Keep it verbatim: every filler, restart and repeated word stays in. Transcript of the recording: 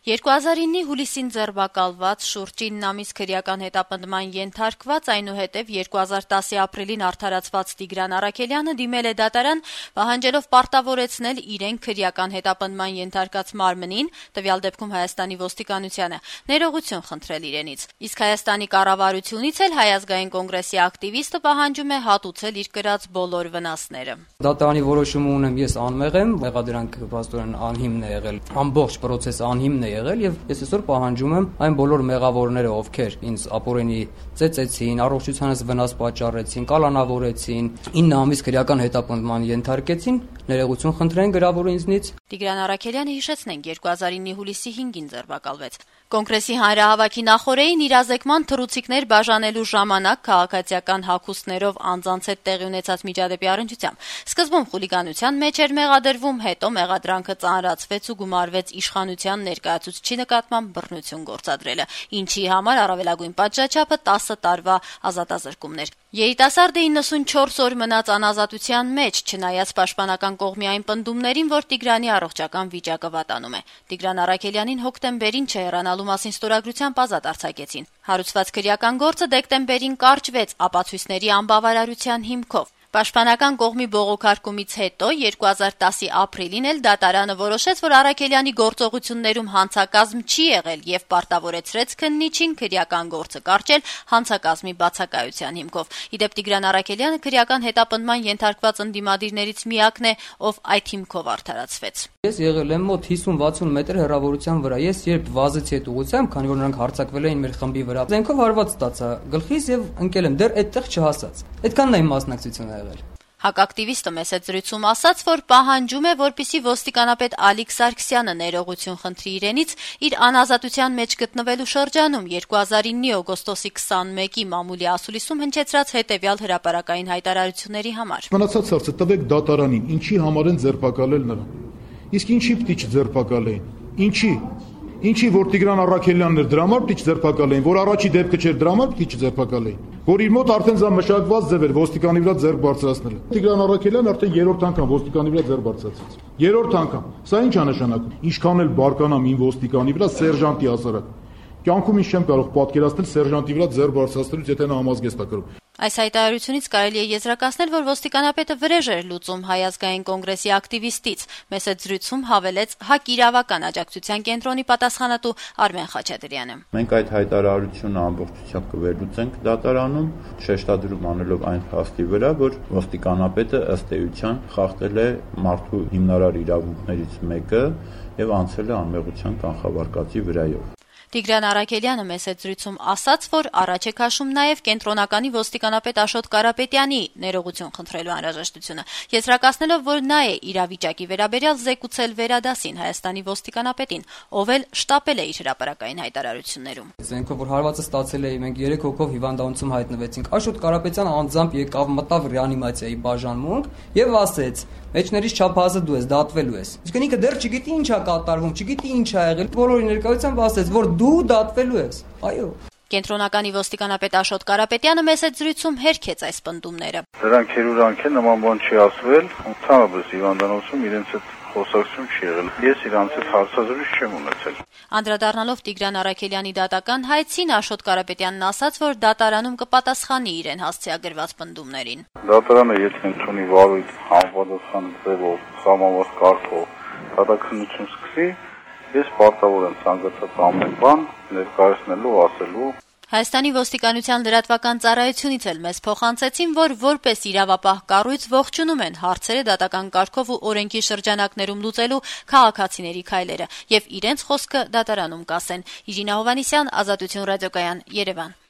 երկու հազար իննի հուլիսին ձերբակալված, շուրջ ինը ամիս քրեական հետապնդման ենթարկված, այնուհետև երկու հազար տասի ապրիլին արդարացված Տիգրան Առաքելյանը դիմել է դատարան, պահանջելով պարտավորեցնել իրեն քրեական հետապնդման ենթարկած մարմնին, տվյալ դեպքում Հայաստանի ոստիկանությանը, ներողություն խնդրել իրենից։ Իսկ Հայաստանի կառավարությունից էլ Հայ ազգային կոնգրեսի ակտիվիստը պահանջում է հատուցել իր կրած բոլոր վնասները։ Դատարանի որոշումը ունեմ, ես անմեղ եմ, մեղադրանք փաստորեն անհիմն է եղել, ամբողջ process անհիմն է եղել եւ ես այսօր պահանջում եմ այն բոլոր մեղավորները, ովքեր ինձ ապօրինի ծեծեցին, առողջությանս վնաս պատճառեցին, կալանավորեցին, ինը ամիս քրեական հետապնդման ենթարկեցին, ներողություն խնդրեն գրավորը ինձնից։ Տիգրան Առաքելյանը, հիշեցնենք, երկու հազար իննի հուլիսի հինգին ձերբակալվեց։ Կոնգրեսի հանրահավաքի նախօրեին իրազեկման թռուցիկներ բաժանելու ժամանակ քաղաքացիական հագուստներով անձանց հետ տեղի ունեցած միջադեպի առնչությամբ սկզբում խուլիգանության մեջ էր մեղադրվում, հետո մեղադրանքը ծանրացվեց ու գումարվեց իշխանության ներկայացուցչի նկատմամբ բռնություն գործադրելը, ինչի համար առավելագույն պատժաչափը տասը տարվա ազատազրկումներ։ Երիտասարդը իննսունչորս օր մնաց անազատության մեջ, չնայած պաշտպանական կողմի այն պնդումներին, որ Տիգրանի առողջական վիճակը վատանում է։ Տիգրան Առաքելյանին հոկտեմբերին չհեռանալու մասին ստորագրությամբ ազատ արձակեցին։ Հարուցված քրեական գործը դեկտեմբերին կարճվեց ապացույցների անբավարարության հիմքով։ Պաշտպանական կողմի բողոքարկումից հետո երկու հազար տասի ապրիլին էլ դատարանը որոշեց, որ Առաքելյանի գործողություններում հանցակազմ չի եղել եւ պարտավորեցրեց քննիչին քրեական գործը կարճել հանցակազմի բացակայության հիմքով։ Իդեպ Տիգրան Առաքելյանը քրեական հետապնդման ենթարկված ընդդիմադիրներից միակն է, ով այդ հիմքով արդարացվեց։ Ես եղել եմ մոտ հիսուն-վաթսուն մետր հեռավորության վրա։ Ես երբ վազեցի այդ ուղղությամբ, քանի որ նրանք հարձակվել էին մեր խմբի վրա, զենքով հարված ստացա գլխիս եւ ընկել եմ, դեռ այդտեղ չհասած։ Այդքանն է իմ մասնակցությունը եղել։ Հակակտիվիստը մեծ զրույցում ասաց, որ պահանջում է, որպեսզի ոստիկանապետ Ալիկ Սարգսյանը ներողություն խնդրի իրենից իր անազատության մեջ գտնվելու շրջանում երկու հազար իննի օգոստոսի քսանմեկի մամուլի ասուլիսում հնչեցրած հետևյալ հրապարակային հայտարարությունների համար։ Մնացած հարցը տվեք դատարանին, ինչի համար են ձերբակալել նրան։ Իսկ ինչի պիտի չձերբակալեին։ Ինչի։ Ինչի որ Տիգրան Առաքելյանն էր դրա համար պիտի չձերբակալեին, որ առաջի դեպքը չէր դրա համար պիտի չձերբակալեին, որ իր մոտ արդեն զա մշակված ձև էր ոստիկանի վրա ձեռք բարձրացնելը։ Տիգրան Առաքելյանն արդեն երրորդ անգամ ոստիկանի վրա ձեռք բարձրացրեց։ Երրորդ անգամ։ Սա ինչ է նշանակում։ Ինչքան էլ բարկանամ ին ոստիկանի վրա սերժանտի հասարակ։ Կյանքում ինչ չեմ կարող պատկերացնել սերժանտի վրա ձեռք բարձրացնելուց, եթե նա համազգեստ է կրում։ Այս հայտարարությունից կարելի է եզրակացնել, որ ոստիկանապետը վրեժ էր լուծում Հայ ազգային կոնգրեսի ակտիվիստից։ Մեծ զրույցում հավելեց ՀԱԿ իրավական աջակցության կենտրոնի պատասխանատու Արմեն Խաչատրյանը։ Մենք այդ հայտարարությունը ամբողջությամբ կվերլուծենք դատարանում, շեշտադրում անելով այն փաստի վրա, որ ոստիկանապետը ըստ էության խախտել է մարդու հիմնարար իրավունքներից մեկը եւ անցել է անմեղության կանխավարկածի վրայով։ Տիգրան Առաքելյանը մեծ զրույցում ասաց, որ առաջ է քաշում նաև կենտրոնականի ոստիկանապետ Աշոտ Կարապետյանի ներողություն խնդրելու անհրաժեշտությունը, եզրակացնելով, որ նա է իրավիճակի վերաբերյալ զեկուցել վերադասին Հայաստանի ոստիկանապետին, ով էլ շտապել է իր հրապարակային հայտարարություններում։ Զենքով որ հարվածը ստացել էի, մենք երեք հոգով հիվանդանոցում հայտնվեցինք։ Աշոտ Կարապետյանը անձամբ եկավ, մտավ ռեանիմացիայի բաժանմունք եւ ասեց. «Մեջներից չափազը դու ես, դատվելու ես»։ Իսկ ինքը դեռ չգիտի ինչ է կատարվում, չգիտի ինչ է եղել։ Բոլորի ներկայությամբ ասեց, որ դու դատվելու ես։ Այո։ Կենտրոնականի ոստիկանապետ Աշոտ Կարապետյանը մեծ զրույցում հերքեց այս պնդումները։ Դրանք հերուրանք են, նման բան չի ասվել, ընդհանրապես հիվանդանոցում իրենց հետ խոսակցություն չի եղել։ Ես իրանց հետ հարցազրույց չեմ ունեցել։ Անդրադառնալով Տիգրան Առաքելյանի դատական հայցին, Աշոտ Կարապետյանն ասաց, որ դատարանում կպատասխանի իրեն հասցեագրված պնդումներին։ Դատարանը եթե ընդունի վարույթ համապատասխան ձևով, սահմանված կարգով դատաքննություն սկսի, ես պարտավոր եմ ցանկացած ամեն բան ներկայացնելու, ասելու։ Հայաստանի ոստիկանության լրատվական ծառայությունից էլ մեզ փոխանցեցին, որ որպես իրավապահ կառույց ողջունում են հարցերը դատական կարգով ու օրենքի շրջանակներում լուծելու քաղաքացիների քայլերը եւ իրենց խոսքը դատարանում կասեն։ Իրինա Հովհաննիսյան, Ազատություն ռադիոկայան, Երևան։